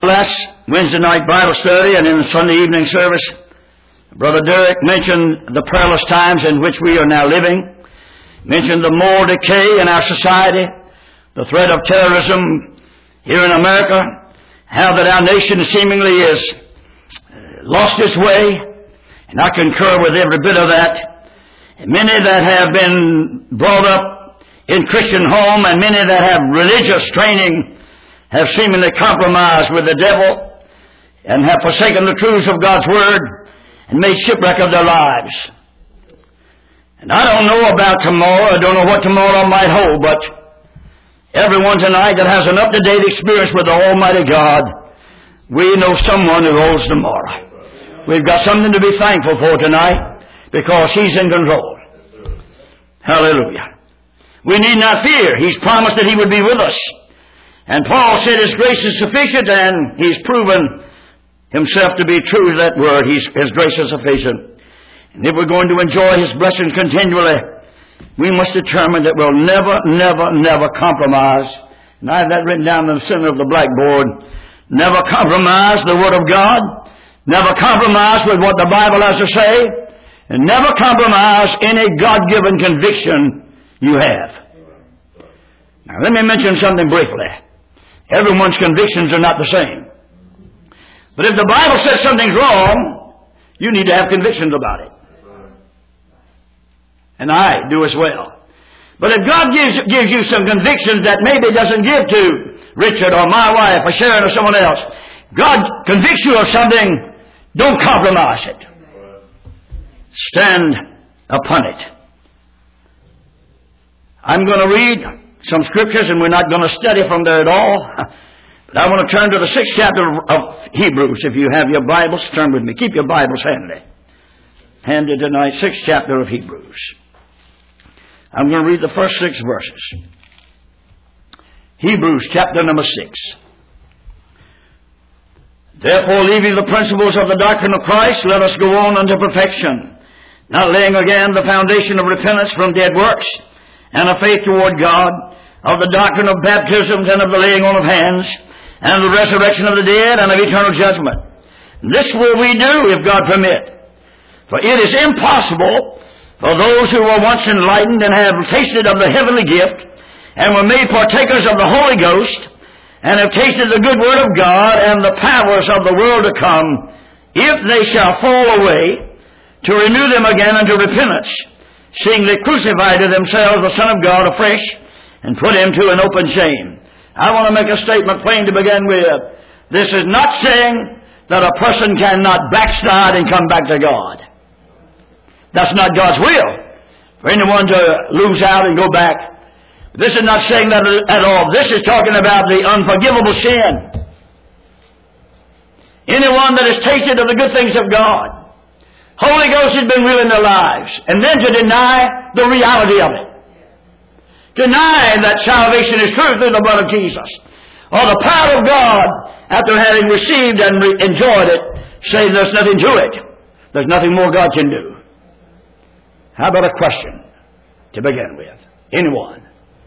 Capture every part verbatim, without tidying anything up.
Last Wednesday night Bible study and in the Sunday evening service, Brother Derek mentioned the perilous times in which we are now living, mentioned the moral decay in our society, the threat of terrorism here in America, how that our nation seemingly has lost its way, and I concur with every bit of that. And many that have been brought up in Christian home and many that have religious training have seemingly compromised with the devil and have forsaken the truths of God's Word and made shipwreck of their lives. And I don't know about tomorrow. I don't know what tomorrow might hold, but everyone tonight that has an up-to-date experience with the Almighty God, we know someone who holds tomorrow. We've got something to be thankful for tonight because He's in control. Hallelujah. We need not fear. He's promised that He would be with us. And Paul said His grace is sufficient, and He's proven Himself to be true to that word. He's, His grace is sufficient. And if we're going to enjoy His blessings continually, we must determine that we'll never, never, never compromise. And I have that written down in the center of the blackboard. Never compromise the Word of God. Never compromise with what the Bible has to say. And never compromise any God-given conviction you have. Now let me mention something briefly. Everyone's convictions are not the same. But if the Bible says something's wrong, you need to have convictions about it. And I do as well. But if God gives, gives you some convictions that maybe doesn't give to Richard or my wife or Sharon or someone else, God convicts you of something, don't compromise it. Stand upon it. I'm going to read some scriptures, and we're not going to study from there at all. But I want to turn to the sixth chapter of Hebrews. If you have your Bibles, turn with me. Keep your Bibles handy. Handy tonight, sixth chapter of Hebrews. I'm going to read the first six verses. Hebrews chapter number six. Therefore, leaving the principles of the doctrine of Christ, let us go on unto perfection, not laying again the foundation of repentance from dead works, and of faith toward God, of the doctrine of baptisms and of the laying on of hands, and of the resurrection of the dead, and of eternal judgment. This will we do if God permit. For it is impossible for those who were once enlightened and have tasted of the heavenly gift, and were made partakers of the Holy Ghost, and have tasted the good word of God and the powers of the world to come, if they shall fall away, to renew them again unto repentance, seeing they crucified to themselves the Son of God afresh, and put Him to an open shame. I want to make a statement plain to begin with. This is not saying that a person cannot backslide and come back to God. That's not God's will, for anyone to lose out and go back. This is not saying that at all. This is talking about the unforgivable sin. Anyone that has tasted of the good things of God, Holy Ghost has been real in their lives, and then to deny the reality of it. Deny that salvation is true through the blood of Jesus, or the power of God, after having received and re- enjoyed it, say there's nothing to it. There's nothing more God can do. How about a question to begin with? Anyone?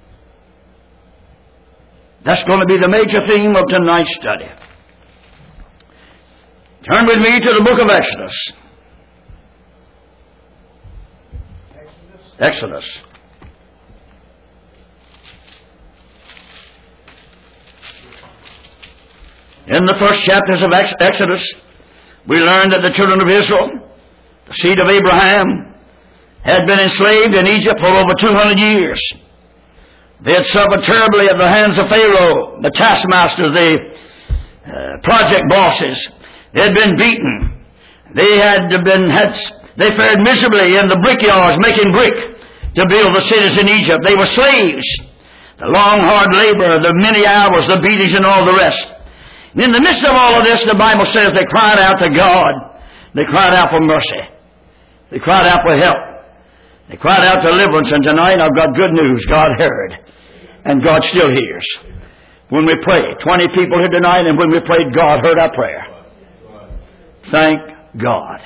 That's going to be the major theme of tonight's study. Turn with me to the book of Exodus. Exodus. In the first chapters of Exodus, we learn that the children of Israel, the seed of Abraham, had been enslaved in Egypt for over two hundred years. They had suffered terribly at the hands of Pharaoh, the taskmaster, the uh, project bosses. They had been beaten. They had been had they fared miserably in the brickyards making brick to build the cities in Egypt. They were slaves. The long, hard labor, the many hours, the beatings, and all the rest. And in the midst of all of this, the Bible says they cried out to God. They cried out for mercy. They cried out for help. They cried out deliverance, and tonight I've got good news. God heard, and God still hears. When we pray, twenty people here tonight, and when we prayed, God heard our prayer. Thank God.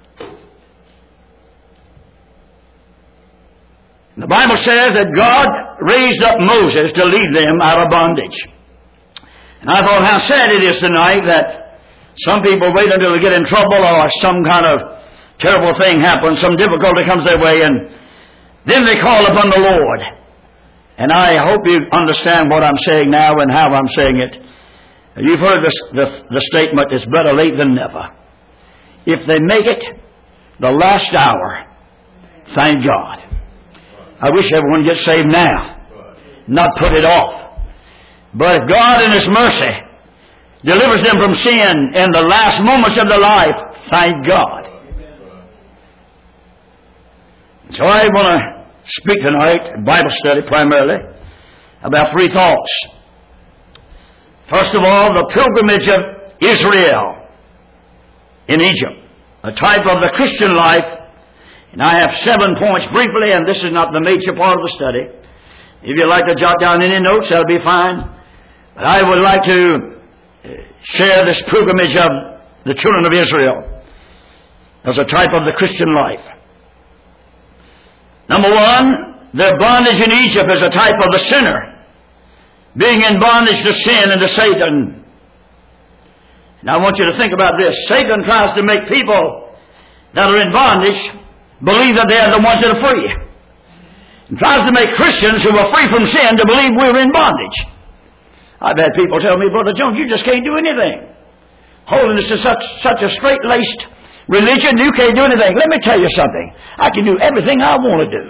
The Bible says that God raised up Moses to lead them out of bondage. And I thought how sad it is tonight that some people wait until they get in trouble or some kind of terrible thing happens, some difficulty comes their way, and then they call upon the Lord. And I hope you understand what I'm saying now and how I'm saying it. You've heard this, the, the statement, it's better late than never. If they make it the last hour, thank God. I wish everyone gets saved now, not put it off. But if God in His mercy delivers them from sin in the last moments of their life, thank God. So I want to speak tonight, Bible study primarily, about three thoughts. First of all, the pilgrimage of Israel in Egypt, a type of the Christian life. And I have seven points briefly, and this is not the major part of the study. If you'd like to jot down any notes, that'll be fine. But I would like to share this pilgrimage of the children of Israel as a type of the Christian life. Number one, their bondage in Egypt is a type of the sinner, being in bondage to sin and to Satan. And I want you to think about this. Satan tries to make people that are in bondage believe that they are the ones that are free. And tries to make Christians who are free from sin to believe we're in bondage. I've had people tell me, Brother Jones, you just can't do anything. Holiness is such, such a straight-laced religion, you can't do anything. Let me tell you something. I can do everything I want to do.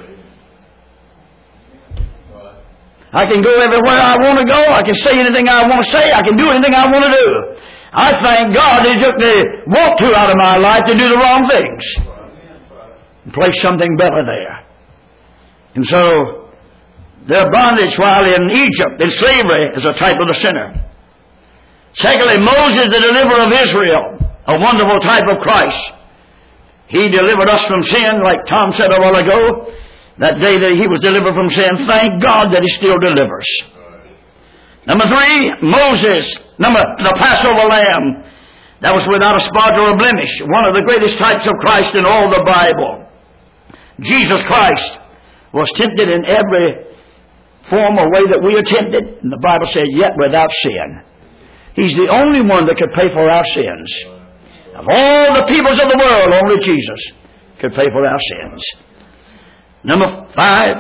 I can go everywhere I want to go. I can say anything I want to say. I can do anything I want to do. I thank God He took the want to out of my life to do the wrong things and place something better there. And so, their bondage while in Egypt, in slavery, is a type of the sinner. Secondly, Moses, the deliverer of Israel, a wonderful type of Christ. He delivered us from sin, like Tom said a while ago. That day that he was delivered from sin, thank God that He still delivers. Number three, Moses, number the Passover lamb, that was without a spot or a blemish. One of the greatest types of Christ in all the Bible. Jesus Christ was tempted in every form or way that we are tempted. And the Bible said, yet without sin. He's the only one that could pay for our sins. Of all the peoples of the world, only Jesus could pay for our sins. Number five.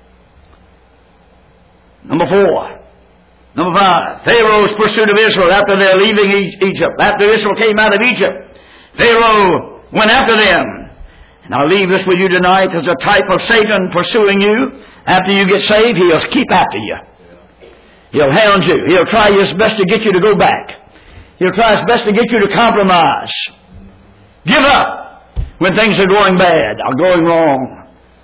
Number four. Number five. Pharaoh's pursuit of Israel after they're leaving Egypt. After Israel came out of Egypt, Pharaoh went after them. And I'll leave this with you tonight as a type of Satan pursuing you. After you get saved, he'll keep after you. He'll hound you. He'll try his best to get you to go back. He'll try his best to get you to compromise. Give up when things are going bad or going wrong.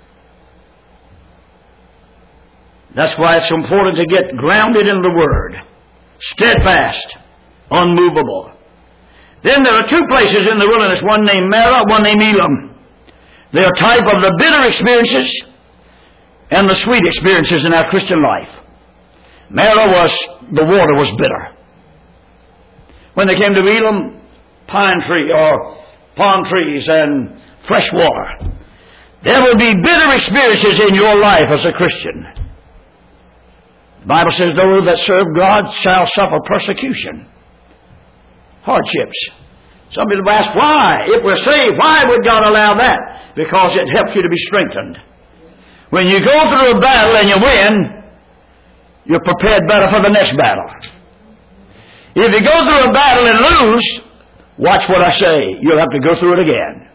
That's why it's important to get grounded in the Word. Steadfast, unmovable. Then there are two places in the wilderness, one named Marah, one named Elam. They are type of the bitter experiences and the sweet experiences in our Christian life. Marah was, the water was bitter. When they came to Elam, pine tree or palm trees and fresh water. There will be bitter experiences in your life as a Christian. The Bible says, those that serve God shall suffer persecution. Hardships. Some people ask, why? If we're saved, why would God allow that? Because it helps you to be strengthened. When you go through a battle and you win, you're prepared better for the next battle. If you go through a battle and lose, watch what I say. You'll have to go through it again.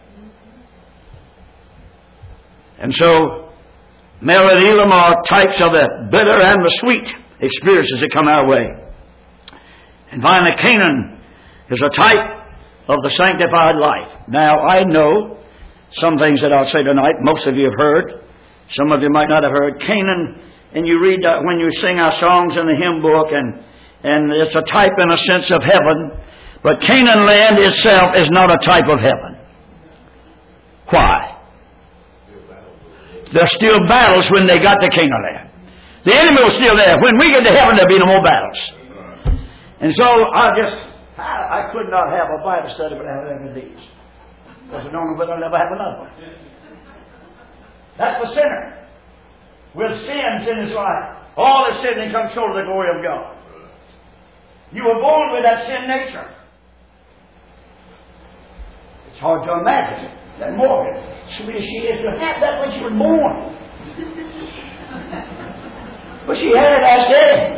And so, Marah and Elam are types of the bitter and the sweet experiences that come our way. And finally, Canaan is a type of the sanctified life. Now, I know some things that I'll say tonight, most of you have heard. Some of you might not have heard. Canaan, and you read uh, when you sing our songs in the hymn book, and, and it's a type in a sense of heaven. But Canaan land itself is not a type of heaven. Why? There's still battles when they got to Canaan land. The enemy was still there. When we get to heaven, there'll be no more battles. And so I just, I, I could not have a Bible study without having these. Because I don't know whether I'll ever have another one. That's the sinner. With sins in his life. All his sin and comes short of the glory of God. You were born with that sin nature. It's hard to imagine that Morgan, sweet as she is, to have that when she was born. But she had it, ask Eddie.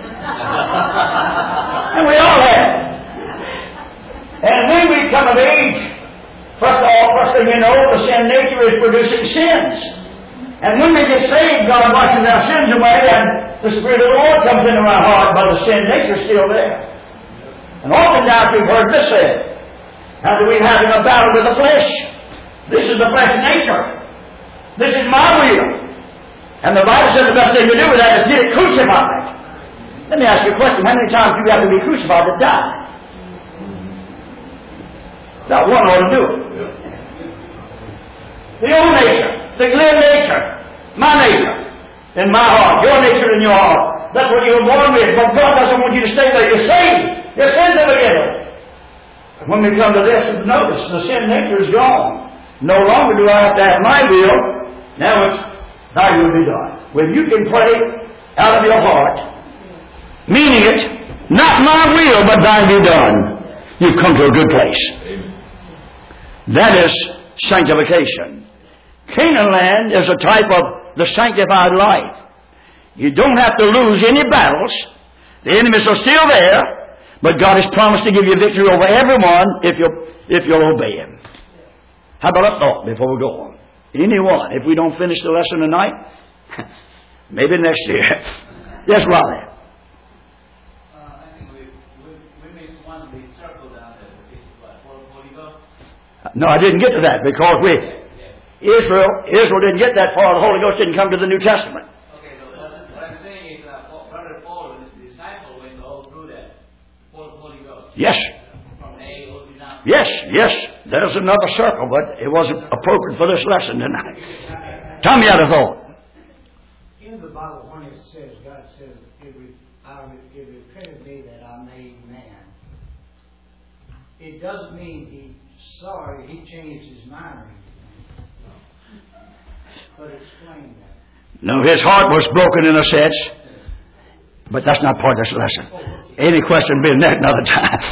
And we all have it. And when we come of age, first of all, first thing you know, the sin nature is producing sins. And when we get saved, God washes our sins away, and the Spirit of the Lord comes into our heart, but the sin nature is still there. And oftentimes we've heard this said, how do we having a battle with the flesh? This is the flesh nature. This is my will. And the Bible says the best thing to do with that is get it crucified. Let me ask you a question. How many times do you have to be crucified to die? Not one ought to do it. The old nature, the clear nature, my nature, in my heart, your nature in your heart. That's what you were born with. But God doesn't want you to stay there. You're saved. Your sins are forgiven. But when we come to this, notice the sin nature is gone. No longer do I have to have my will. Now it's thy will be done. When you can pray out of your heart, meaning it, not my will, but thine be done, you've come to a good place. Amen. That is sanctification. Canaan land is a type of the sanctified life. You don't have to lose any battles. The enemies are still there, but God has promised to give you victory over everyone if you'll, if you'll obey Him. How about a thought before we go on? Anyone, if we don't finish the lesson tonight, maybe next year. Yes, Ronnie. Uh, I think we, we, we missed one big circle down there. What, Holy Ghost? No, I didn't get to that because we, Israel, Israel didn't get that far. The Holy Ghost didn't come to the New Testament. Okay, so what I'm saying is that uh, Brother Paul and his disciple went all through that. Full Holy Ghost. Yes. From A all the way down. Yes, yes. There's another circle, but it wasn't appropriate for this lesson tonight. Tell me out of thought. In the Bible, when it says, God says, it, re, I, it repented me that I made man, it doesn't mean He's sorry, He changed His mind. But explain that. No, His heart was broken in a sense, but that's not part of this lesson. Any question being that another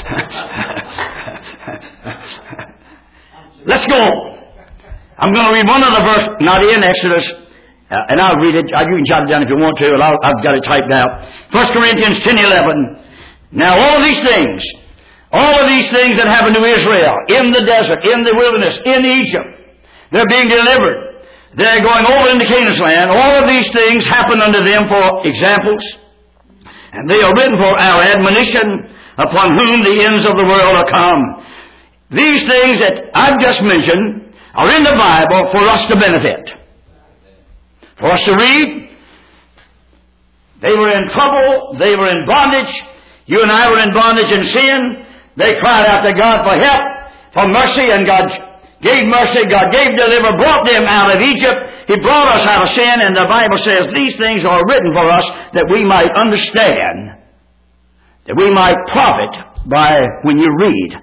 time. Let's go. I'm going to read one other verse, not in Exodus, uh, and I'll read it. Uh, you can jot it down if you want to, and I'll, I've got it typed out. First Corinthians ten eleven. Now all of these things, all of these things that happened to Israel, in the desert, in the wilderness, in Egypt, they're being delivered. They're going over into Canaan's land. All of these things happen unto them for examples, and they are written for our admonition, upon whom the ends of the world are come. These things that I've just mentioned are in the Bible for us to benefit. For us to read. They were in trouble. They were in bondage. You and I were in bondage and sin. They cried out to God for help, for mercy, and God gave mercy. God gave deliver, brought them out of Egypt. He brought us out of sin, and the Bible says these things are written for us that we might understand, that we might profit by when you read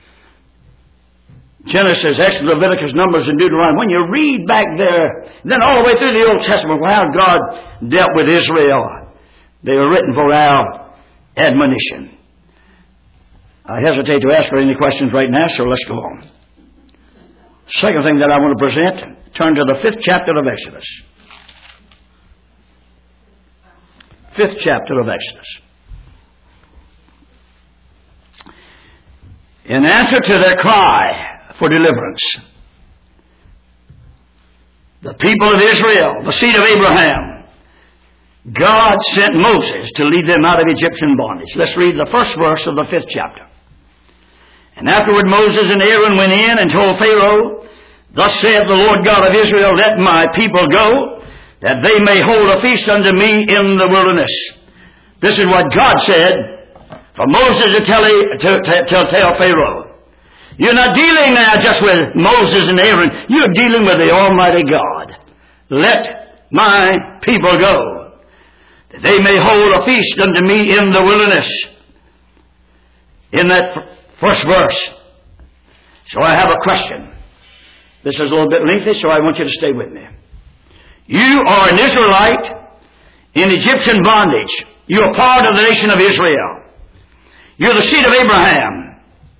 Genesis, Exodus, Leviticus, Numbers, and Deuteronomy. When you read back there, then all the way through the Old Testament, how God dealt with Israel, they were written for our admonition. I hesitate to ask for any questions right now, so let's go on. Second thing that I want to present, turn to the fifth chapter of Exodus. Fifth chapter of Exodus. In answer to their cry for deliverance, the people of Israel, the seed of Abraham, God sent Moses to lead them out of Egyptian bondage. Let's read the first verse of the fifth chapter. And afterward Moses and Aaron went in and told Pharaoh, Thus saith the Lord God of Israel, Let my people go, that they may hold a feast unto me in the wilderness. This is what God said for Moses to tell, to, to, to tell Pharaoh. You're not dealing now just with Moses and Aaron. You're dealing with the Almighty God. Let my people go, that they may hold a feast unto me in the wilderness. In that first verse. So I have a question. This is a little bit lengthy, so I want you to stay with me. You are an Israelite in Egyptian bondage. You are part of the nation of Israel. You're the seed of Abraham.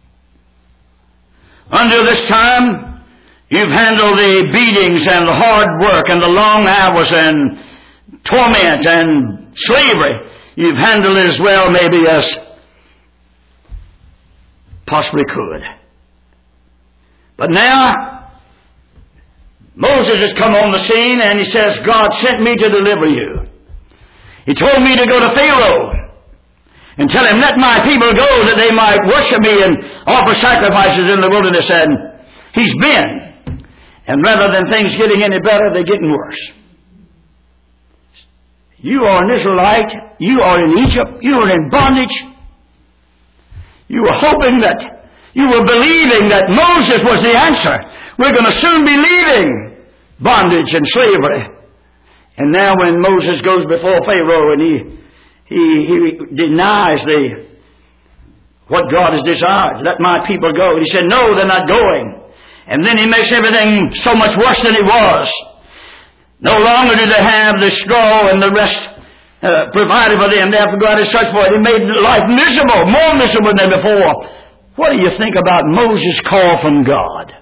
Until this time, you've handled the beatings and the hard work and the long hours and torment and slavery. You've handled it as well maybe as possibly could. But now, Moses has come on the scene and he says, God sent me to deliver you. He told me to go to Pharaoh and tell him, let my people go that they might worship me and offer sacrifices in the wilderness. And he's been. And rather than things getting any better, they're getting worse. You are an Israelite. You are in Egypt. You are in bondage. You were hoping that, you were believing that Moses was the answer. We're going to soon be leaving bondage and slavery. And now when Moses goes before Pharaoh and he he, he denies the what God has desired, let my people go. And he said, no, they're not going. And then he makes everything so much worse than it was. No longer do they have the straw and the rest uh, provided for them. They have to go out and search for it. He made life miserable, more miserable than before. What do you think about Moses' call from God?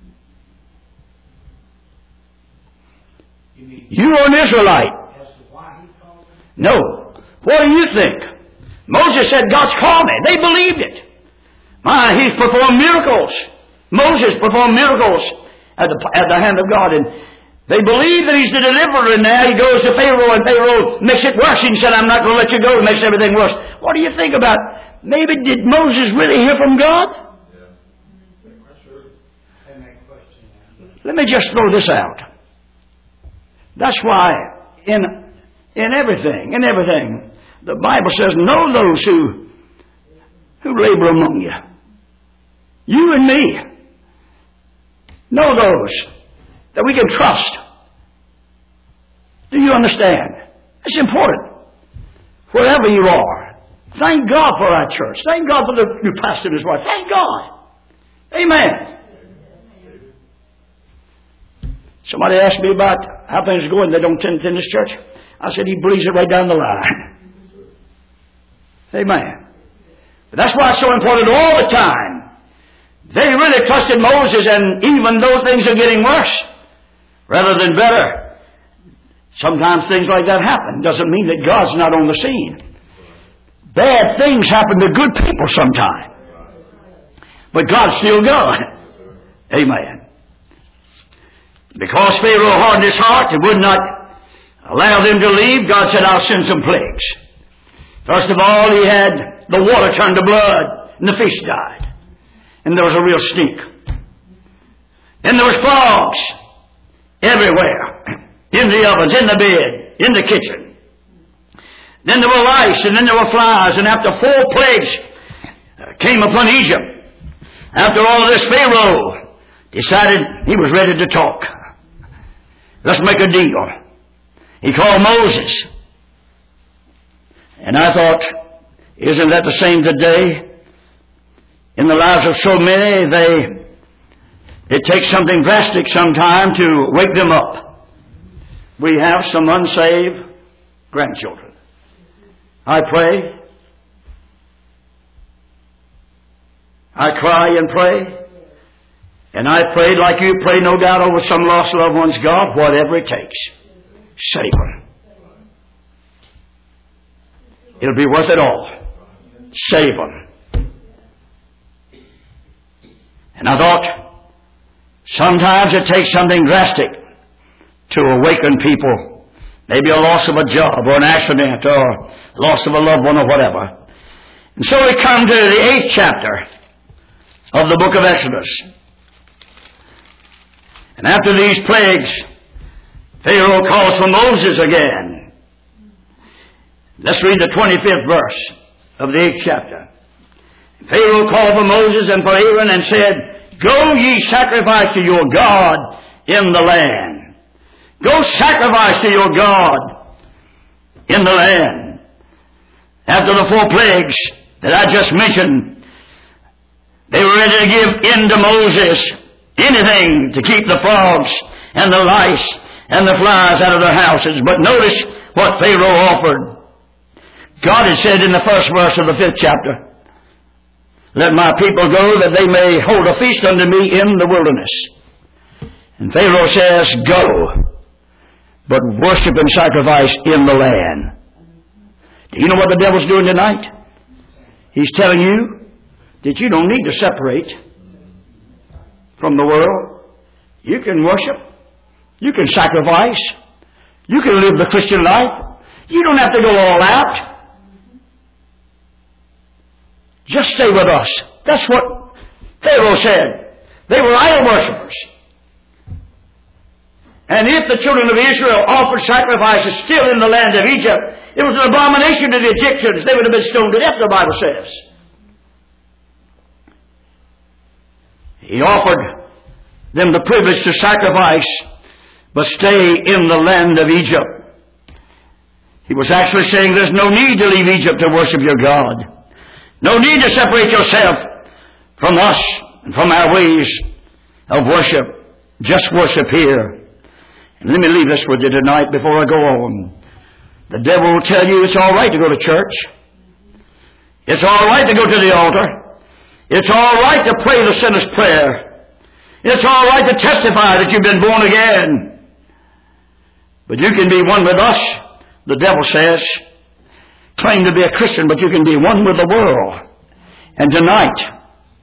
You are an Israelite. No. What do you think? Moses said, God's called me. They believed it. My, he's performed miracles. Moses performed miracles at the, at the hand of God. And they believe that he's the deliverer. And now he goes to Pharaoh, and Pharaoh makes it worse. He said, I'm not going to let you go. It makes everything worse. What do you think about, maybe did Moses really hear from God? Let me just throw this out. That's why in in everything, in everything, the Bible says, know those who who labor among you. You and me. Know those that we can trust. Do you understand? It's important. Wherever you are. Thank God for our church. Thank God for the new pastor and his wife. Thank God. Amen. Somebody asked me about how things are going. They don't attend in this church. I said, he believes it right down the line. Amen. But that's why it's so important all the time. They really trusted Moses, and even though things are getting worse rather than better, sometimes things like that happen. Doesn't mean that God's not on the scene. Bad things happen to good people sometimes. But God's still God. Amen. Because Pharaoh hardened his heart and would not allow them to leave, God said, I'll send some plagues. First of all, he had the water turn to blood, and the fish died. And there was a real stink. Then there was frogs everywhere. In the ovens, in the bed, in the kitchen. Then there were lice, and then there were flies. And after four plagues came upon Egypt, after all of this, Pharaoh decided he was ready to talk. Let's make a deal. He called Moses. And I thought, isn't that the same today? In the lives of so many, they it takes something drastic sometime to wake them up. We have some unsaved grandchildren. I pray. I cry and pray. And I prayed like you pray, no doubt, over some lost loved ones. God, whatever it takes, save them. It'll be worth it all. Save them. And I thought, sometimes it takes something drastic to awaken people. Maybe a loss of a job or an accident or loss of a loved one or whatever. And so we come to the eighth chapter of the book of Exodus. And after these plagues, Pharaoh calls for Moses again. Let's read the twenty-fifth verse of the eighth chapter. Pharaoh called for Moses and for Aaron and said, Go ye sacrifice to your God in the land. Go sacrifice to your God in the land. After the four plagues that I just mentioned, they were ready to give in to Moses anything to keep the frogs and the lice and the flies out of their houses. But notice what Pharaoh offered. God had said in the first verse of the fifth chapter, Let my people go that they may hold a feast unto me in the wilderness. And Pharaoh says, go, but worship and sacrifice in the land. Do you know what the devil's doing tonight? He's telling you that you don't need to separate from the world. You can worship. You can sacrifice. You can live the Christian life. You don't have to go all out. Just stay with us. That's what Pharaoh said. They were idol worshippers. And if the children of Israel offered sacrifices still in the land of Egypt, it was an abomination to the Egyptians. They would have been stoned to death, the Bible says. He offered them the privilege to sacrifice, but stay in the land of Egypt. He was actually saying there's no need to leave Egypt to worship your God. No need to separate yourself from us and from our ways of worship. Just worship here. And let me leave this with you tonight before I go on. The devil will tell you it's all right to go to church. It's all right to go to the altar. It's all right to pray the sinner's prayer. It's all right to testify that you've been born again. But you can be one with us, the devil says. Claim to be a Christian, but you can be one with the world. And tonight,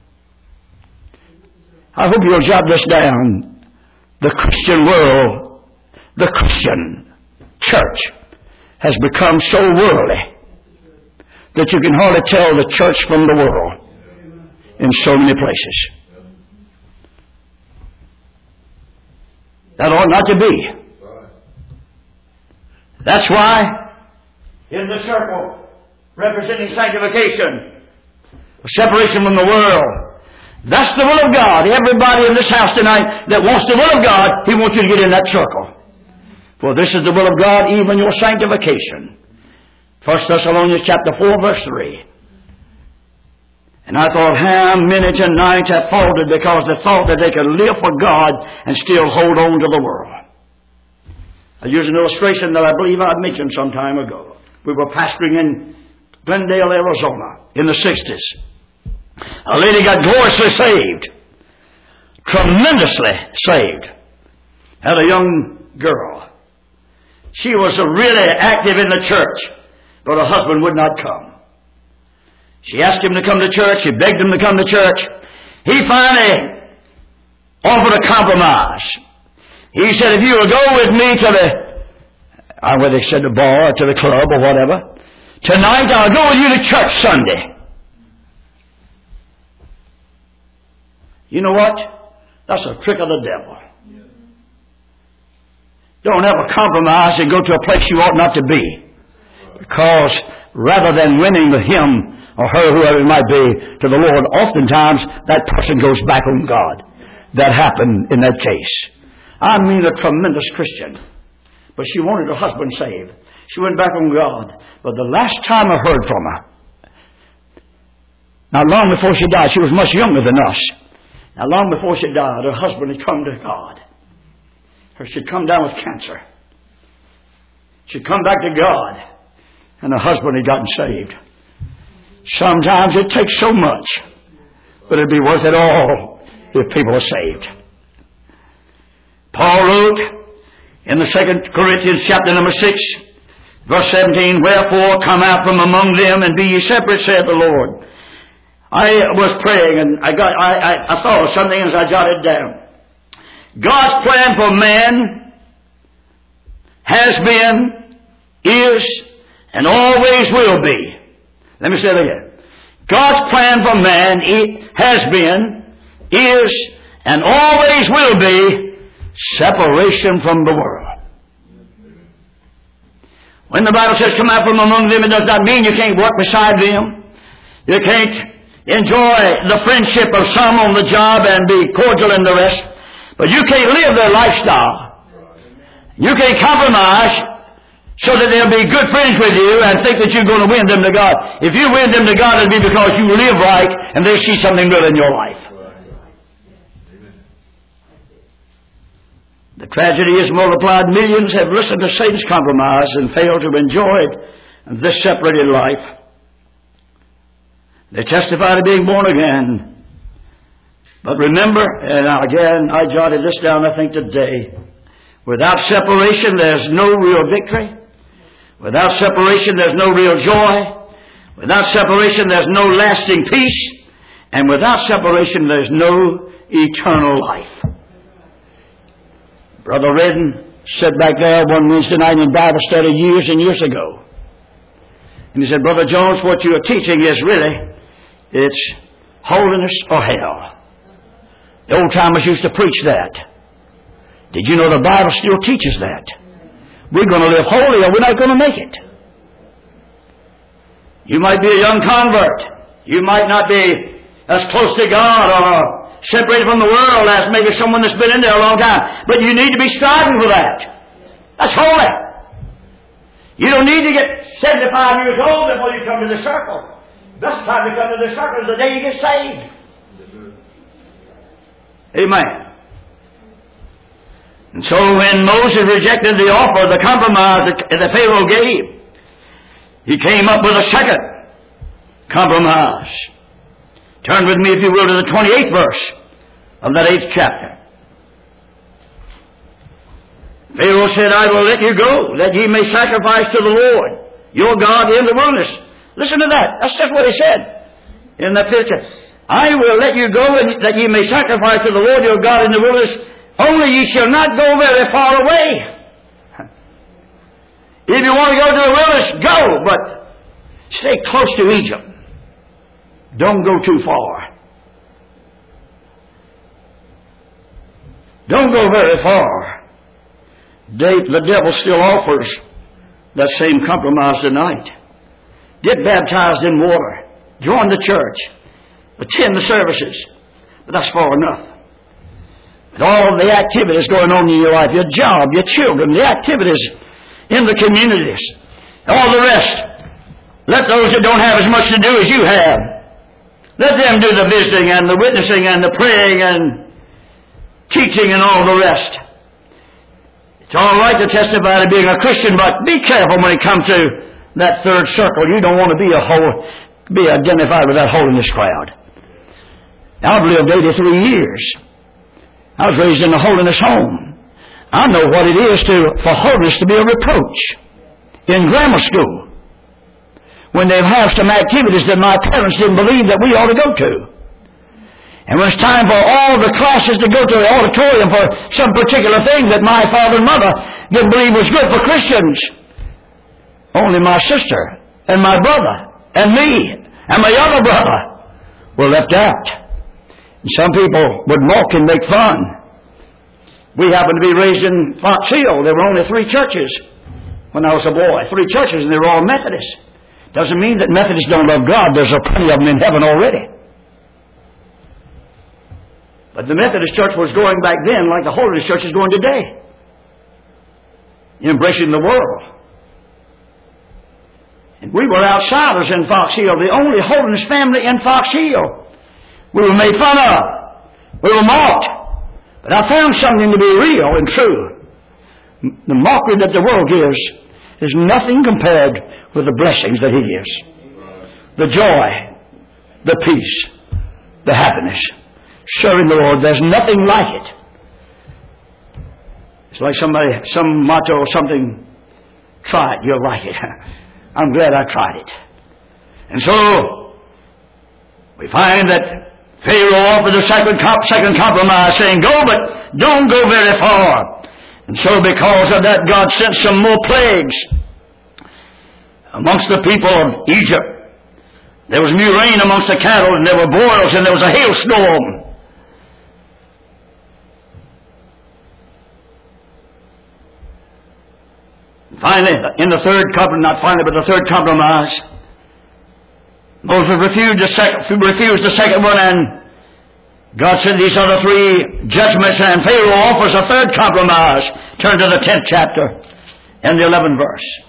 I hope you'll jot this down. The Christian world, the Christian church has become so worldly that you can hardly tell the church from the world in so many places. That ought not to be. That's why in the circle representing sanctification, separation from the world, that's the will of God. Everybody in this house tonight that wants the will of God, He wants you to get in that circle. For this is the will of God, even your sanctification. First Thessalonians chapter four, verse three. And I thought how many tonight have faltered because they thought that they could live for God and still hold on to the world. I use an illustration that I believe I mentioned some time ago. We were pastoring in Glendale, Arizona in the sixties. A lady got gloriously saved. Tremendously saved. Had a young girl. She was really active in the church, but her husband would not come. She asked him to come to church. She begged him to come to church. He finally offered a compromise. He said, if you will go with me to the, I whether they said the bar or to the club or whatever, tonight I'll go with you to church Sunday. You know what? That's a trick of the devil. Don't have a compromise and go to a place you ought not to be. Because rather than winning the him or her, whoever it might be, to the Lord, oftentimes that person goes back on God. That happened in that case. I mean a tremendous Christian. But she wanted her husband saved. She went back on God. But the last time I heard from her, now long before she died, she was much younger than us. Now long before she died, her husband had come to God. Or she'd come down with cancer. She'd come back to God. And her husband had gotten saved. Sometimes it takes so much. But it'd be worth it all if people are saved. Paul wrote in the Second Corinthians chapter number six, verse seventeen, wherefore come out from among them and be ye separate, saith the Lord. I was praying and I got I, I, I thought of something as I jotted down. God's plan for man has been, is, and always will be. Let me say that again. God's plan for man it has been, is, and always will be separation from the world. When the Bible says come out from among them, it does not mean you can't work beside them. You can't enjoy the friendship of some on the job and be cordial in the rest. But you can't live their lifestyle. You can't compromise so that they'll be good friends with you and think that you're going to win them to God. If you win them to God, it'll be because you live right and they see something good in your life. The tragedy is multiplied. Millions have listened to Satan's compromise and failed to enjoy it, this separated life. They testify to being born again. But remember, and again, I jotted this down, I think, today. Without separation, there's no real victory. Without separation, there's no real joy. Without separation, there's no lasting peace. And without separation, there's no eternal life. Brother Redden sat back there one Wednesday night in Bible study years and years ago. And he said, Brother Jones, what you are teaching is really, it's holiness or hell. The old timers used to preach that. Did you know the Bible still teaches that? We're going to live holy or we're not going to make it. You might be a young convert. You might not be as close to God or separated from the world as maybe someone that's been in there a long time. But you need to be striving for that. That's holy. You don't need to get seventy-five years old before you come to the circle. Best time to come to the circle is the day you get saved. Amen. And so when Moses rejected the offer, the compromise that the Pharaoh gave, he came up with a second compromise. Turn with me, if you will, to the twenty-eighth verse of that eighth chapter. Pharaoh said, I will let you go, that ye may sacrifice to the Lord, your God, in the wilderness. Listen to that. That's just what he said in that picture. I will let you go, and that ye may sacrifice to the Lord your God in the wilderness. Only ye shall not go very far away. If you want to go to the wilderness, go, but stay close to Egypt. Don't go too far. Don't go very far. The devil still offers that same compromise tonight. Get baptized in water. Join the church. Attend the services. But that's far enough. With all the activities going on in your life, your job, your children, the activities in the communities, all the rest, let those that don't have as much to do as you have, let them do the visiting and the witnessing and the praying and teaching and all the rest. It's all right to testify to being a Christian, but be careful when it comes to that third circle. You don't want to be a whole, be identified with that holiness crowd. I've lived eighty-three years. I was raised in a holiness home. I know what it is to for holiness to be a reproach. In grammar school, when they have some activities that my parents didn't believe that we ought to go to. And when it's time for all the classes to go to the auditorium for some particular thing that my father and mother didn't believe was good for Christians, only my sister and my brother and me and my other brother were left out. And some people would mock and make fun. We happened to be raised in Fox Hill. There were only three churches when I was a boy. Three churches, and they were all Methodists. Doesn't mean that Methodists don't love God. There's a plenty of them in heaven already. But the Methodist church was going back then like the Holiness church is going today. Embracing the world. And we were outsiders in Fox Hill, the only holiness family in Fox Hill. We were made fun of. We were mocked. But I found something to be real and true. The mockery that the world gives is nothing compared with the blessings that He gives. The joy, the peace, the happiness. Serving the Lord, there's nothing like it. It's like somebody, some motto or something, try it, you'll like it. I'm glad I tried it. And so, we find that Pharaoh offered a second, comp- second compromise, saying, go, but don't go very far. And so because of that, God sent some more plagues amongst the people of Egypt. There was new rain amongst the cattle, and there were boils, and there was a hailstorm. Finally, in the third compromise, not finally, but the third compromise, Moses refused the second, refused the second one, and God sent these other three judgments, and Pharaoh offers a third compromise. Turn to the tenth chapter and the eleventh verse.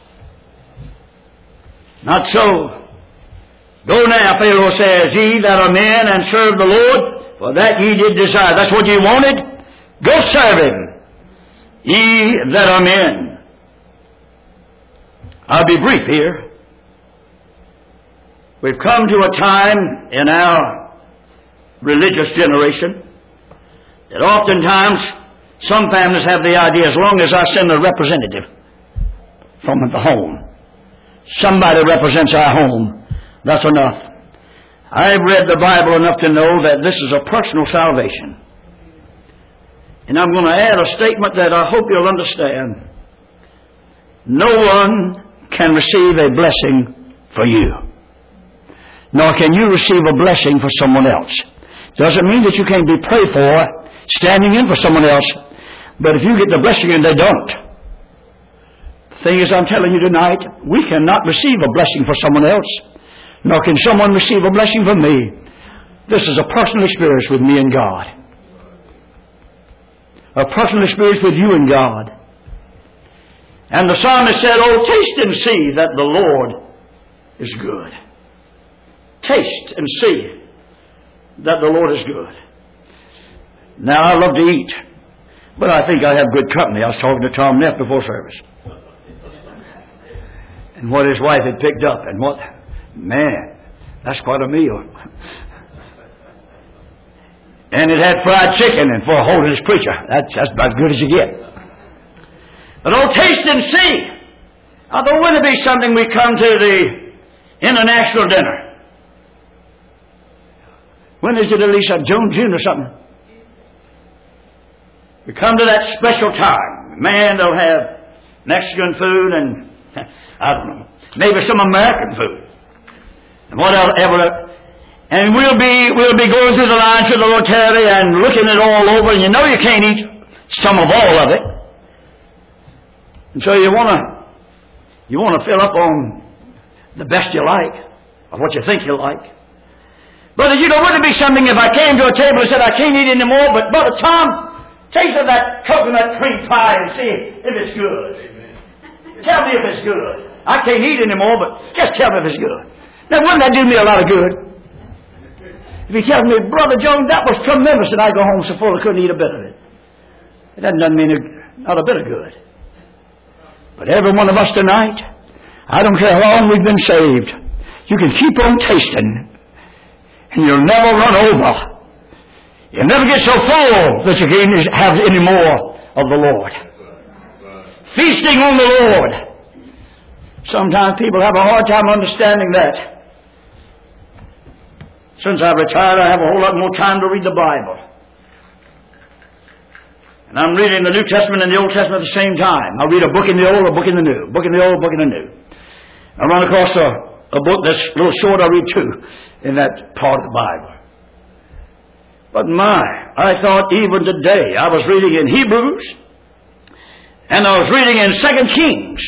Not so. Go now, Pharaoh says, ye that are men and serve the Lord, for that ye did desire. That's what ye wanted. Go serve Him. Ye that are men. I'll be brief here. We've come to a time in our religious generation that oftentimes some families have the idea, as long as I send a representative from the home, somebody represents our home, that's enough. I've read the Bible enough to know that this is a personal salvation. And I'm going to add a statement that I hope you'll understand. No one can receive a blessing for you, nor can you receive a blessing for someone else. Doesn't mean that you can't be prayed for, standing in for someone else, but if you get the blessing and they don't. The thing is, I'm telling you tonight, we cannot receive a blessing for someone else, nor can someone receive a blessing from me. This is a personal experience with me and God. A personal experience with you and God. And the psalmist said, "Oh, taste and see that the Lord is good." Taste and see that the Lord is good. Now, I love to eat, but I think I have good company. I was talking to Tom Neff before service. And what his wife had picked up, and what, man, that's quite a meal. And it had fried chicken, and for a holiness preacher, that's, that's about as good as you get. But oh, taste and see. Although wouldn't it be something we come to the international dinner? When is it, Elisa? June, June or something? We come to that special time. Man, they'll have Mexican food and, I don't know, maybe some American food. And whatever. And we'll be, we'll be going through the line to the locality and looking it all over, and you know you can't eat some of all of it. And so you want to, you want to fill up on the best you like, or what you think you like. But you know, wouldn't it be something if I came to a table and said, "I can't eat anymore, but Brother Tom, taste of that coconut cream pie and see if it's good. Amen. Tell me if it's good. I can't eat anymore, but just tell me if it's good." Now, wouldn't that do me a lot of good? If he tells me, "Brother Jones, that was tremendous," and I go home so full I couldn't eat a bit of it. That doesn't mean a, not a bit of good. But every one of us tonight, I don't care how long we've been saved, you can keep on tasting, and you'll never run over. You'll never get so full that you can't have any more of the Lord. Feasting on the Lord. Sometimes people have a hard time understanding that. Since I've retired, I have a whole lot more time to read the Bible. And I'm reading the New Testament and the Old Testament at the same time. I read a book in the Old, a book in the New. Book in the Old, book in the New. I run across a, a book that's a little short, I read two in that part of the Bible. But my, I thought even today, I was reading in Hebrews, and I was reading in Second Kings.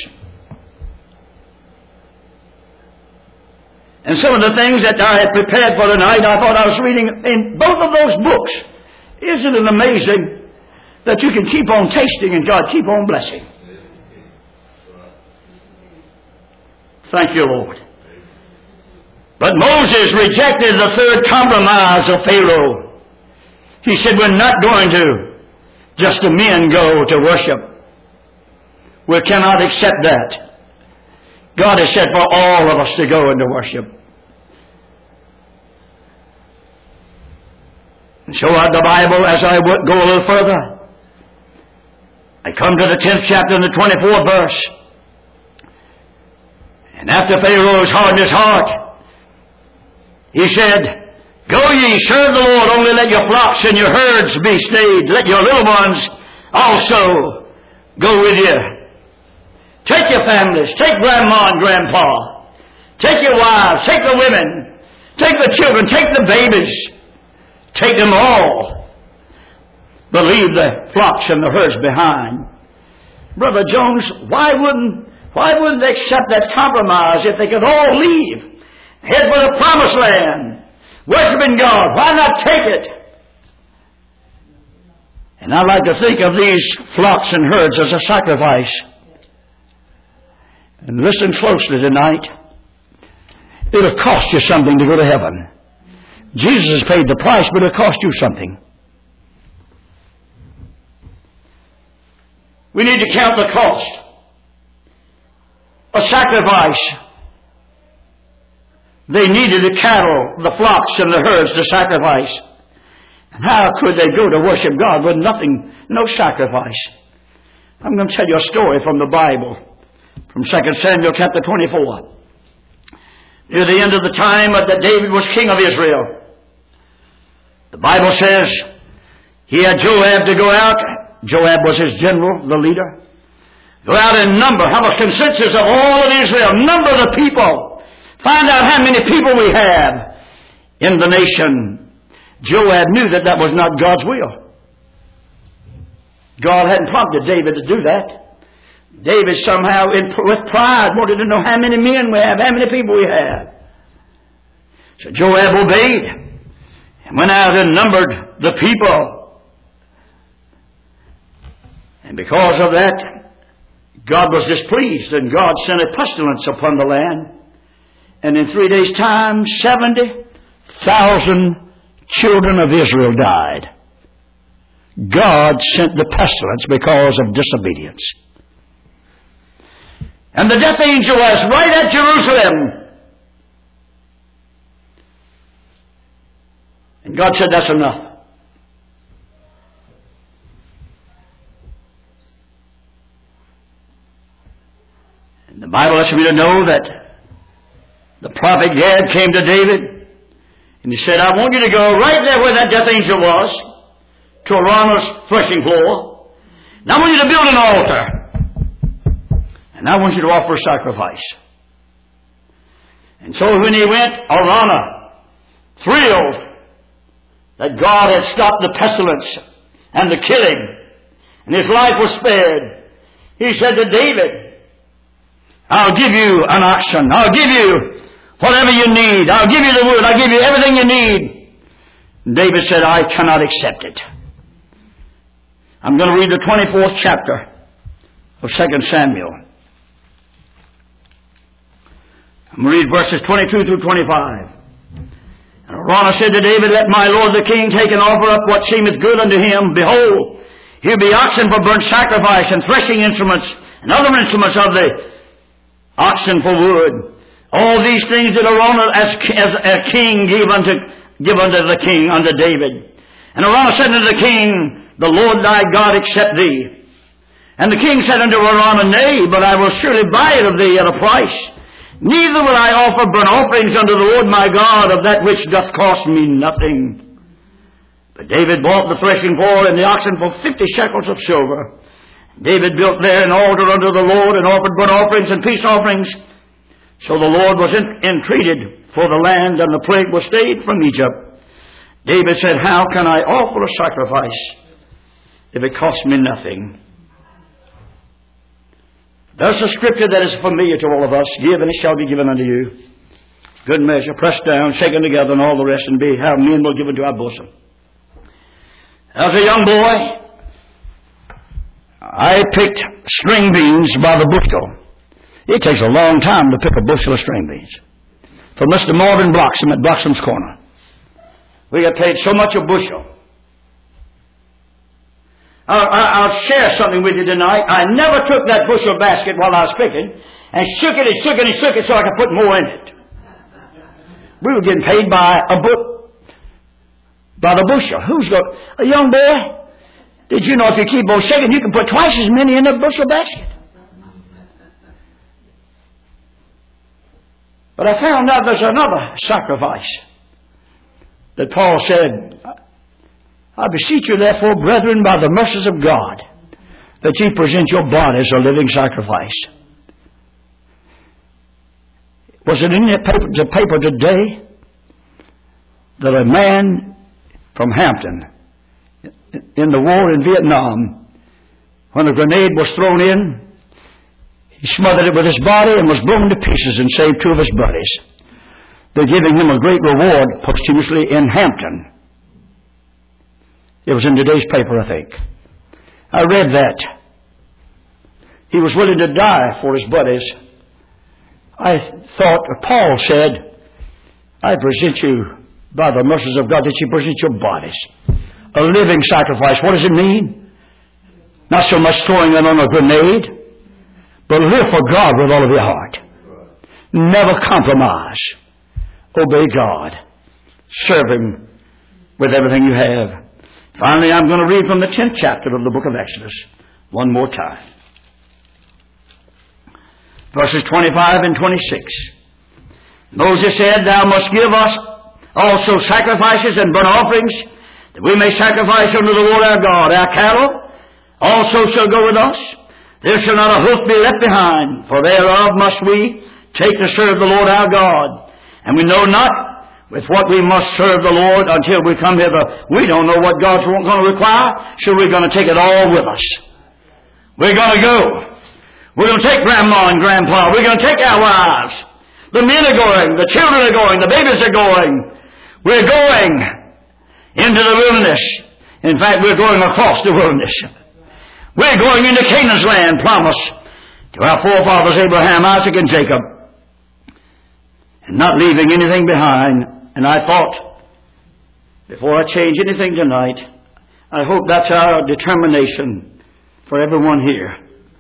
And some of the things that I had prepared for tonight, I thought I was reading in both of those books. Isn't it amazing that you can keep on tasting and God keep on blessing? Thank you, Lord. But Moses rejected the third compromise of Pharaoh. He said, "We're not going to just the men go to worship. We cannot accept that. God has said for all of us to go and to worship." And so out of the Bible, as I go a little further, I come to the tenth chapter and the twenty-fourth verse. And after Pharaoh's hardened his heart, he said, "Go ye, serve the Lord, only let your flocks and your herds be stayed. Let your little ones also go with you. Take your families, take grandma and grandpa, take your wives, take the women, take the children, take the babies, take them all. But leave the flocks and the herds behind." Brother Jones, why wouldn't why wouldn't they accept that compromise if they could all leave? Head for the promised land, worshiping God. Why not take it? And I like to think of these flocks and herds as a sacrifice. And listen closely tonight. It'll cost you something to go to heaven. Jesus has paid the price, but it'll cost you something. We need to count the cost. A sacrifice They needed the cattle, the flocks, and the herds to sacrifice. And how could they go to worship God with nothing, no sacrifice? I'm going to tell you a story from the Bible, from Second Samuel chapter twenty-four. Near the end of the time that David was king of Israel, the Bible says he had Joab to go out. Joab was his general, the leader. Go out and number, have a consensus of all of Israel. Number the people. Find out how many people we have in the nation. Joab knew that that was not God's will. God hadn't prompted David to do that. David somehow, in, with pride, wanted to know how many men we have, how many people we have. So Joab obeyed and went out and numbered the people. And because of that, God was displeased, and God sent a pestilence upon the land. And in three days' time, seventy thousand children of Israel died. God sent the pestilence because of disobedience. And the death angel was right at Jerusalem. And God said, that's enough. And the Bible lets me to know that the prophet Gad came to David and he said, I want you to go right there where that death angel was, to Araunah's threshing floor. And I want you to build an altar. And I want you to offer a sacrifice. And so when he went, Araunah, thrilled that God had stopped the pestilence and the killing, and his life was spared, he said to David, I'll give you an oxen. I'll give you whatever you need. I'll give you the wood. I'll give you everything you need. And David said, I cannot accept it. I'm going to read the twenty-fourth chapter of Second Samuel. I'm going to read verses twenty-two through twenty-five. And Araunah said to David, let my lord the king take and offer up what seemeth good unto him. Behold, here be oxen for burnt sacrifice, and threshing instruments, and other instruments of the oxen for wood. All these things did Araunah as, as a king give unto, give unto the king, unto David. And Araunah said unto the king, the Lord thy God accept thee. And the king said unto Araunah, nay, but I will surely buy it of thee at a price. Neither will I offer burnt offerings unto the Lord my God of that which doth cost me nothing. But David bought the threshing floor and the oxen for fifty shekels of silver. David built there an altar unto the Lord and offered burnt offerings and peace offerings. So the Lord was in, entreated for the land, and the plague was stayed from Egypt. David said, how can I offer a sacrifice if it costs me nothing? There's a scripture that is familiar to all of us. Give, and it shall be given unto you. Good measure, pressed down, shaken together, and all the rest, and be how men will give into our bosom. As a young boy, I picked string beans by the bushel. It takes a long time to pick a bushel of string beans. For Mister Marvin Bloxham at Bloxham's Corner. We got paid so much a bushel. I'll, I'll share something with you tonight. I never took that bushel basket while I was picking and shook it and shook it and shook it so I could put more in it. We were getting paid by a bu- by the bushel. Who's got a young boy? Did you know if you keep on shaking, you can put twice as many in a bushel basket? But I found out there's another sacrifice that Paul said, I beseech you therefore, brethren, by the mercies of God, that ye present your body as a living sacrifice. Was it in the paper, the paper today that a man from Hampton, in the war in Vietnam, when a grenade was thrown in, he smothered it with his body and was blown to pieces and saved two of his buddies. They're giving him a great reward posthumously in Hampton. It was in today's paper, I think. I read that. He was willing to die for his buddies. I thought, Paul said, I present you by the mercies of God that you present your bodies. A living sacrifice. What does it mean? Not so much throwing it on a grenade, but live for God with all of your heart. Never compromise. obey God. Serve Him with everything you have. Finally, I'm going to read from the tenth chapter of the book of Exodus one more time. Verses twenty-five and twenty-six. Moses said, Thou must give us also sacrifices and burnt offerings, that we may sacrifice unto the Lord our God. Our cattle also shall go with us. There shall not a hoof be left behind, for thereof must we take to serve the Lord our God. And we know not with what we must serve the Lord until we come hither. We don't know what God's going to require, so we're going to take it all with us. We're going to go. We're going to take Grandma and Grandpa. We're going to take our wives. The men are going. The children are going. The babies are going. We're going into the wilderness. In fact, we're going across the wilderness. We're going into Canaan's land, promised to our forefathers Abraham, Isaac, and Jacob, and not leaving anything behind. And I thought, before I change anything tonight, I hope that's our determination for everyone here.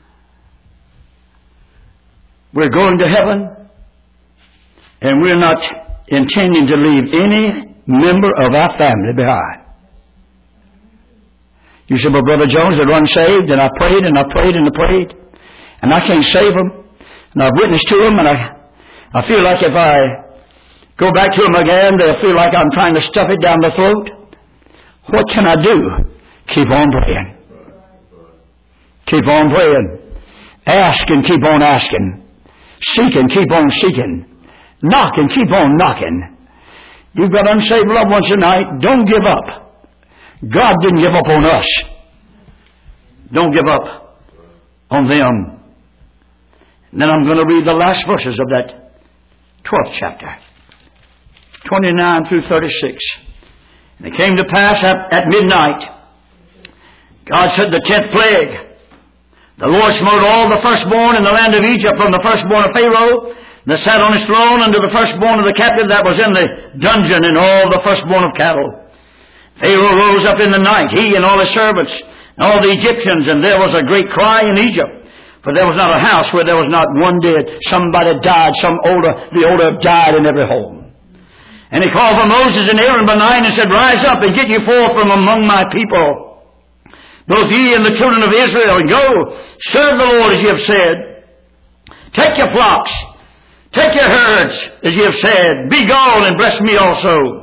We're going to heaven, and we're not intending to leave any member of our family behind. You said, well, Brother Jones, they're unsaved, and I prayed and I prayed and I prayed, and I can't save them, and I've witnessed to them, and I, I feel like if I go back to them again, they'll feel like I'm trying to stuff it down their throat. What can I do? Keep on praying. Keep on praying. Ask and keep on asking. Seek and keep on seeking. Knock and keep on knocking. You've got unsaved loved ones tonight. Don't give up. God didn't give up on us. Don't give up on them. And then I'm going to read the last verses of that twelfth chapter, twenty-nine through thirty-six. And it came to pass at, at midnight, God said the tenth plague, the Lord smote all the firstborn in the land of Egypt, from the firstborn of Pharaoh that sat on his throne unto the firstborn of the captive that was in the dungeon, and all the firstborn of cattle. Pharaoh rose up in the night, he and all his servants, and all the Egyptians, and there was a great cry in Egypt. For there was not a house where there was not one dead. Somebody died, some older, the older died in every home. And he called for Moses and Aaron by night and said, Rise up and get you forth from among my people, both ye and the children of Israel, and go, serve the Lord as ye have said. Take your flocks, take your herds, as ye have said. Be gone and bless me also.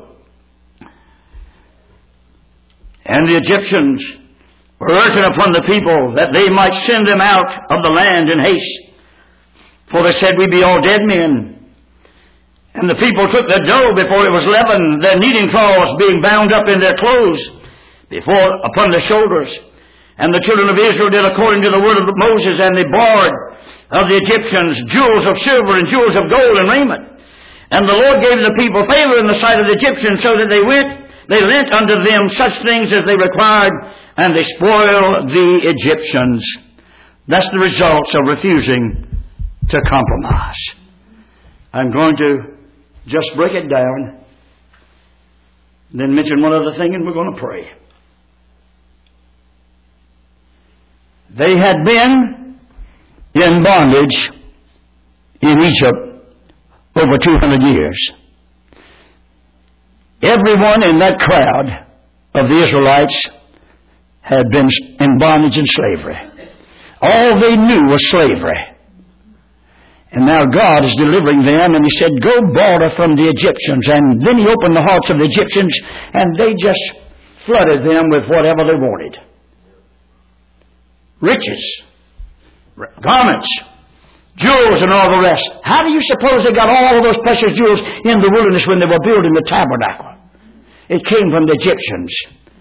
And the Egyptians were urging upon the people that they might send them out of the land in haste. For they said, We be all dead men. And the people took their dough before it was leavened, their kneading troughs being bound up in their clothes before upon their shoulders. And the children of Israel did according to the word of Moses, and they borrowed of the Egyptians jewels of silver and jewels of gold and raiment. And the Lord gave the people favor in the sight of the Egyptians, so that they went They lent unto them such things as they required, and they spoiled the Egyptians. That's the results of refusing to compromise. I'm going to just break it down, then mention one other thing, and we're going to pray. They had been in bondage in Egypt over two hundred years. Everyone in that crowd of the Israelites had been in bondage and slavery. All they knew was slavery. And now God is delivering them, and He said, Go borrow from the Egyptians. And then He opened the hearts of the Egyptians, and they just flooded them with whatever they wanted. Riches, garments, jewels, and all the rest. How do you suppose they got all of those precious jewels in the wilderness when they were building the tabernacle? It came from the Egyptians.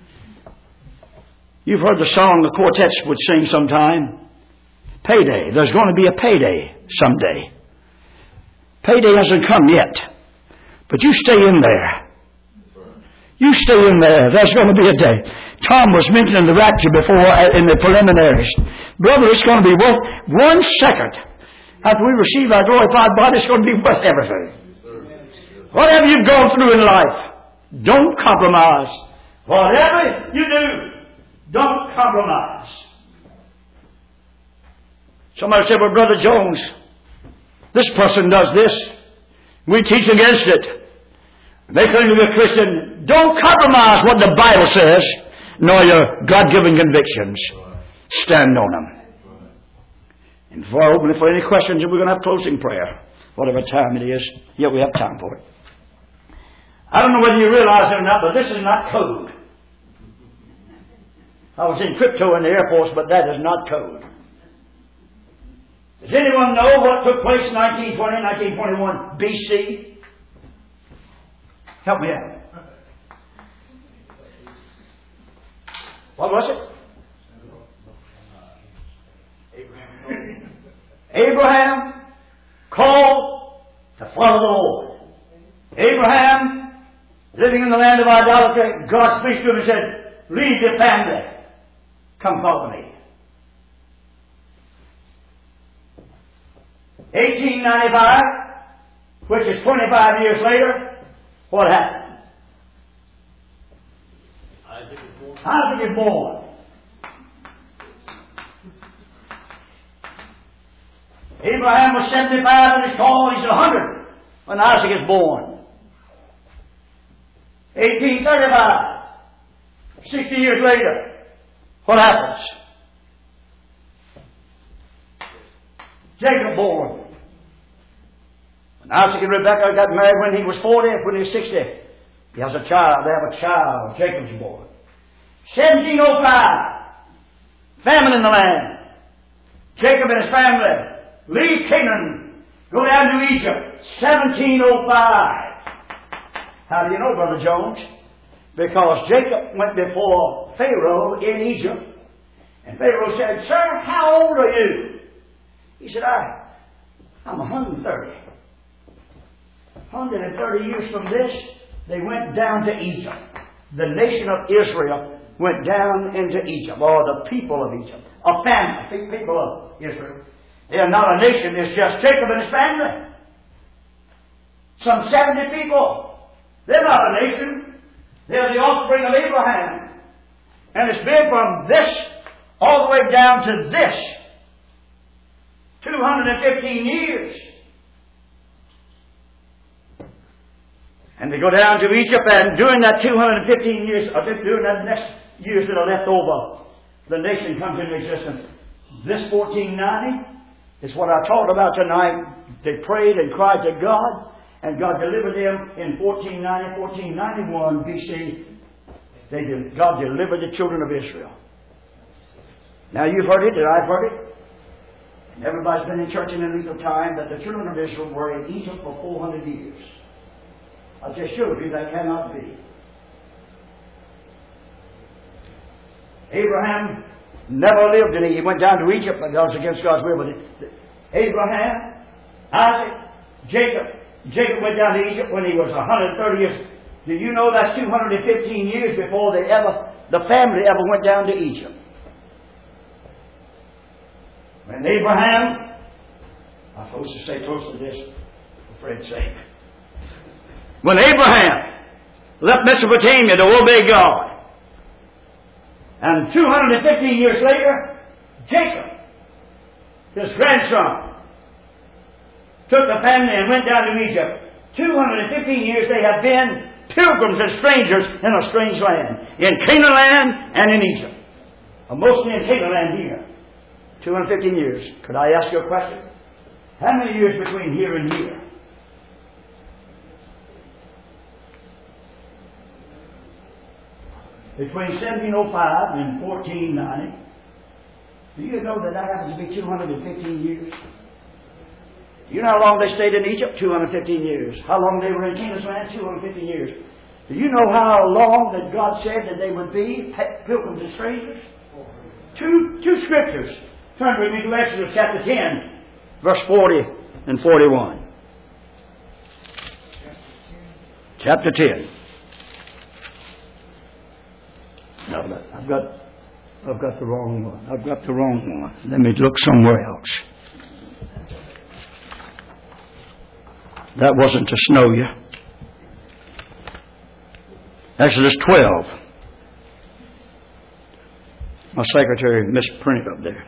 You've heard the song the quartets would sing sometime. Payday. There's going to be a payday someday. Payday hasn't come yet. But you stay in there. You stay in there. There's going to be a day. Tom was mentioning the rapture before in the preliminaries. Brother, it's going to be worth one second. After we receive our glorified body, it's going to be worth everything. Whatever you've gone through in life, don't compromise. Whatever you do, don't compromise. Somebody said, well, Brother Jones, this person does this. We teach against it. They claim to be a Christian. Don't compromise what the Bible says, nor your God-given convictions. Stand on them. And before I open it for any questions, we're going to have closing prayer. Whatever time it is, yet we have time for it. I don't know whether you realize it or not, but this is not code. I was in crypto in the Air Force, but that is not code. Does anyone know what took place in nineteen twenty, nineteen twenty-one B C? Help me out. What was it? Abraham called to follow the Lord. Abraham, living in the land of idolatry, God speaks to him and said, leave your family. Come follow me. eighteen ninety-five, which is twenty-five years later, what happened? Isaac is born. Isaac is born. Abraham was seventy-five and his call. He's one hundred when Isaac is born. eighteen thirty-five, sixty years later, what happens? Jacob born. When Isaac and Rebekah got married when he was forty, when he was sixty, he has a child. They have a child. Jacob's born. seventeen oh five, famine in the land. Jacob and his family leave Canaan, go down to Egypt. seventeen oh five. How do you know, Brother Jones? Because Jacob went before Pharaoh in Egypt. And Pharaoh said, sir, how old are you? He said, I, I'm one hundred thirty. one hundred thirty years from this, they went down to Egypt. The nation of Israel went down into Egypt, or the people of Egypt. A family, people of Israel. They are not a nation, it's just Jacob and his family. Some seventy people. They're not a nation. They're the offspring of Abraham. And it's been from this all the way down to this. two hundred fifteen years. And they go down to Egypt, and during that two hundred fifteen years, or during that next years that are left over, the nation comes into existence. This fourteen ninety is what I talked about tonight. They prayed and cried to God, and God delivered them in fourteen ninety, fourteen ninety-one B C. They did, God delivered the children of Israel. Now you've heard it, and I've heard it. And everybody's been in church in a length of time that the children of Israel were in Egypt for four hundred years. I just showed you that cannot be. Abraham never lived in it. He went down to Egypt, but that was against God's will. But Abraham, Isaac, Jacob. Jacob went down to Egypt when he was one hundred thirty years. Do you know that's two hundred fifteen years before they ever, the family ever went down to Egypt? When Abraham, I'm supposed to stay close to this for Fred's sake. When Abraham left Mesopotamia to obey God, and two hundred fifteen years later, Jacob, his grandson, took the family and went down to Egypt. two hundred fifteen years they have been pilgrims and strangers in a strange land. In Canaan land and in Egypt. Or mostly in Canaan land here. two hundred fifteen years. Could I ask you a question? How many years between here and here? Between seventeen oh five and fourteen ninety. Do you know that that happens to be two hundred fifteen years? You know how long they stayed in Egypt? two hundred fifteen years. How long they were in Canaan's land? two hundred fifteen years. Do you know how long that God said that they would be pilgrims and strangers? Two, two scriptures. Turn with me to Exodus chapter ten, verse forty and forty-one. Chapter ten. No, I've got, I've got the wrong one. I've got the wrong one. Let me look somewhere else. That wasn't to snow you. Exodus twelve. My secretary misprinted up there.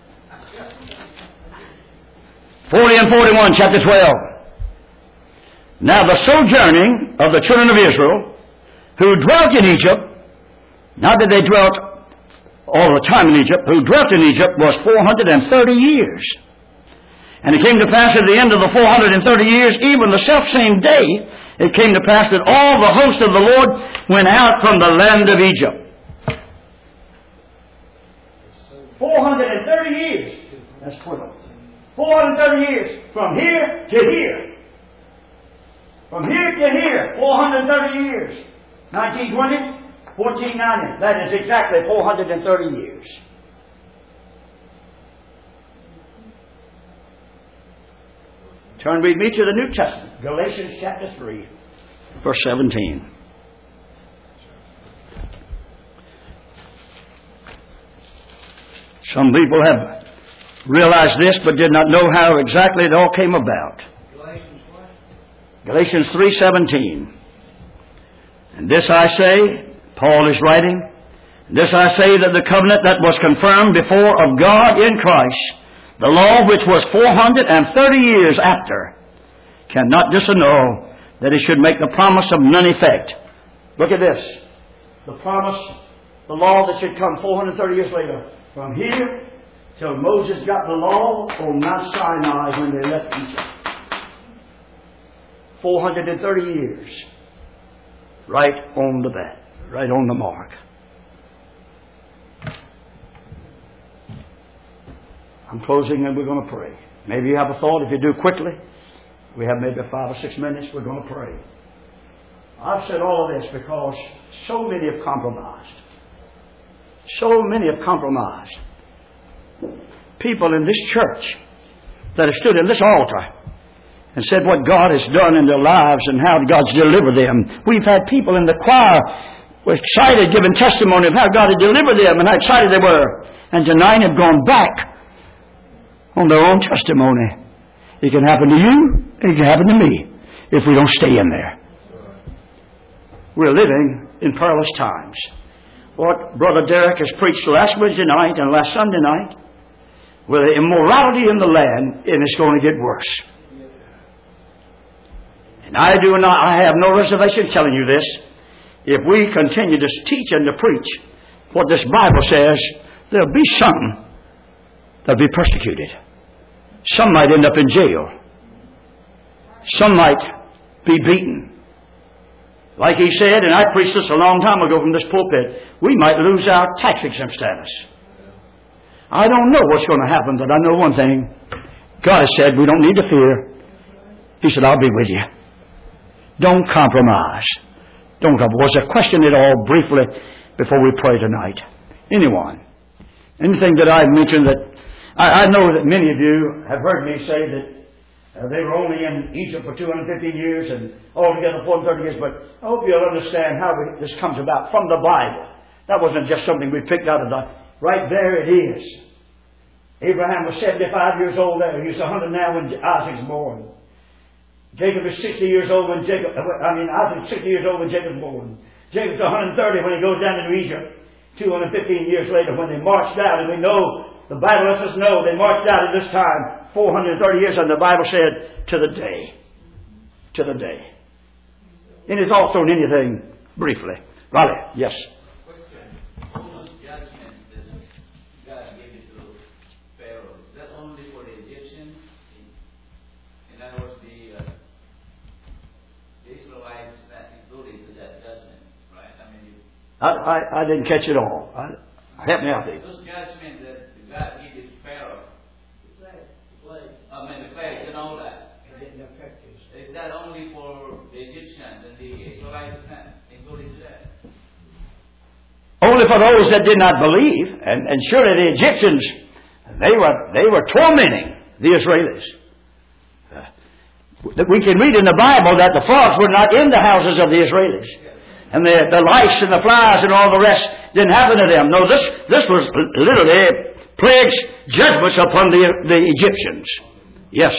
forty and forty-one, chapter twelve. Now the sojourning of the children of Israel, who dwelt in Egypt, not that they dwelt all the time in Egypt, who dwelt in Egypt was four hundred thirty years. And it came to pass at the end of the four hundred thirty years, even the selfsame day, it came to pass that all the host of the Lord went out from the land of Egypt. four hundred thirty years. That's twelve. four hundred thirty years. From here to here. From here to here. four hundred thirty years. nineteen twenty, fourteen ninety. That is exactly four hundred thirty years. Turn with me to the New Testament. Galatians chapter three, verse seventeen. Some people have realized this but did not know how exactly it all came about. Galatians what? Galatians three seventeen. And this I say, Paul is writing, this I say that the covenant that was confirmed before of God in Christ, the law which was four hundred thirty years after, cannot disannul that it should make the promise of none effect. Look at this. The promise, the law that should come four hundred thirty years later. From here till Moses got the law on Mount Sinai when they left Egypt. four hundred thirty years. Right on the bat. Right on the mark. I'm closing and we're going to pray. Maybe you have a thought. If you do quickly, we have maybe five or six minutes. We're going to pray. I've said all of this because so many have compromised. So many have compromised. People in this church that have stood in this altar and said what God has done in their lives and how God's delivered them. We've had people in the choir were excited, giving testimony of how God had delivered them and how excited they were. And tonight have gone back on their own testimony. It can happen to you, it can happen to me if we don't stay in there. We're living in perilous times. What Brother Derek has preached last Wednesday night and last Sunday night, with the immorality in the land, and it's going to get worse. And I do not, I have no reservation telling you this. If we continue to teach and to preach what this Bible says, there'll be some that'll be persecuted. Some might end up in jail. Some might be beaten. Like he said, and I preached this a long time ago from this pulpit, we might lose our tax exempt status. I don't know what's going to happen, but I know one thing. God has said we don't need to fear. He said, I'll be with you. Don't compromise. Don't compromise. Was a question at all briefly before we pray tonight? Anyone? Anything that I mentioned that I, I know that many of you have heard me say that Uh, they were only in Egypt for two hundred fifty years and altogether four hundred thirty years. But I hope you'll understand how we, this comes about from the Bible. That wasn't just something we picked out of the... Right there it is. Abraham was seventy-five years old there. He was one hundred now when Isaac's born. Jacob is sixty years old when Jacob... I mean, Isaac's sixty years old when Jacob's born. Jacob's one hundred thirty when he goes down into Egypt. two hundred fifteen years later when they marched out, and we know... The Bible lets us know they marched out at this time, four hundred thirty years, and the Bible said, to the day. To the day. Any thoughts on anything, briefly? Riley, yes. Question. Those judgments that God gave it to Pharaoh, is that only for the Egyptians? In other words, the, uh, the Israelites not included to that judgment, right? I mean, you, I, I, I didn't catch it all. I, help me out there. those judgments that God gave it to Pharaoh, I mean, the plagues and all that. It didn't affect us. Is that only for the Egyptians and the Israelites not included to that? Only for those that did not believe, and, and surely the Egyptians, they were they were tormenting the Israelis. Uh, we can read in the Bible that the frogs were not in the houses of the Israelis. And the, the lice and the flies and all the rest didn't happen to them. No, this this was literally plagues, judgments upon the, the Egyptians. Yes.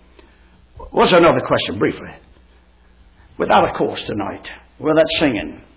What's another question, briefly? Without a course tonight. Well, that's singing.